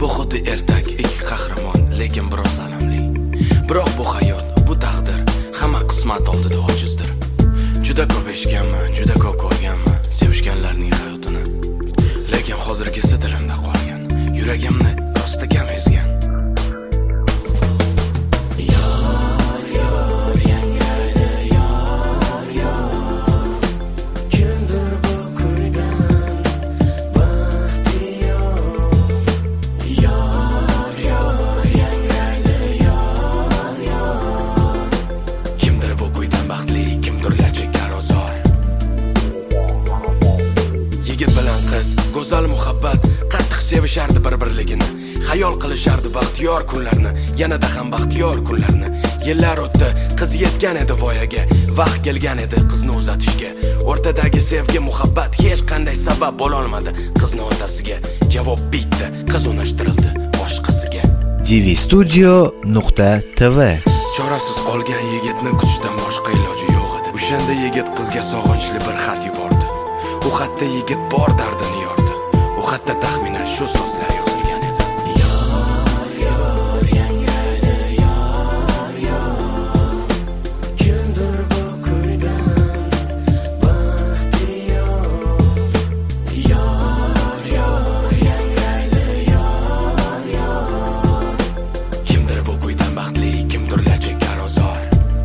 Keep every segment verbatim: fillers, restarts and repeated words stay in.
Bu xuddi ertak, ikki qahramon, lekin biroz alamli. Biroq bu hayot, bu taqdir, hamma qismat oldida ojizdir. Juda ko'p eshitganman, juda ko'p ko'rganman sevishganlarning hayotini. Lekin hozirgisi dilimda qolgan, yuragimni rostiga ezgan. Go'zal muhabbat qattiq sevishardi bir-birligini, xayol qilishardi baxtiyor kunlarni, yanada ham baxtiyor kunlarni. Yillar o'tdi, qiz yetgan edi voyaga, vaqt kelgan edi qizni uzatishga. O'rtadagi sevgi, muhabbat hech qanday sabab bo'la olmadi qizni otasiga. Javob bitta, qiz unashtirildi boshqasiga. dvstudio nuqta tv. Chorasiz qolgan yigitni kutishdan boshqa iloji yo'q edi. O'shanda yigit qizga sog'inchli bir xat yubordi. U xatda yigit bor dardini yordi. U xatda taxminan shu so'zlar yozilgan edi. Yor, yor, yangraydi, yor, yor. Kimdir bu kuydan baxtiyor. Yor, yor, yangraydi, yor, yor. Kimdir bu kuydan baxtli, kimdir lajikar ozor.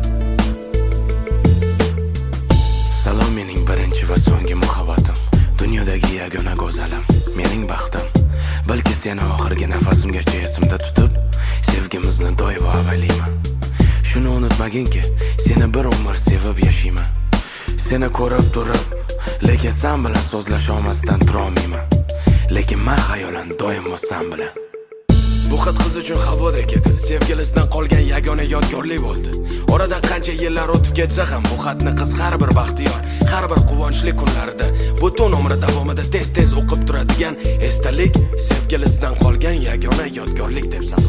Salom mening birinchi va so'nggi muhabbatim. Dunyodagi yagona go'zalim, mening baxtim. Balki seni oxirgi nafasimgacha esimda tutib, sevgimizni doimo avaylayman. Shuni unutmaginki, seni bir umr sevib yashayman. Seni ko'rib turib, lekin sen bilan so'zlasha olmasdan tura olmayman. Lekin men xayolan doimo sen bilan. Bu xat qiz uchun havodek edi. Sevgilisidan qolgan yagona yodgorlik bo'ldi. Oradan qancha yillar o'tib ketsa ham bu xatni qiz har bir baxtiyor, har bir quvonchli kunlarida, butun umri davomida tez-tez o'qib turadigan esdalik, sevgilisidan qolgan yagona yodgorlik deb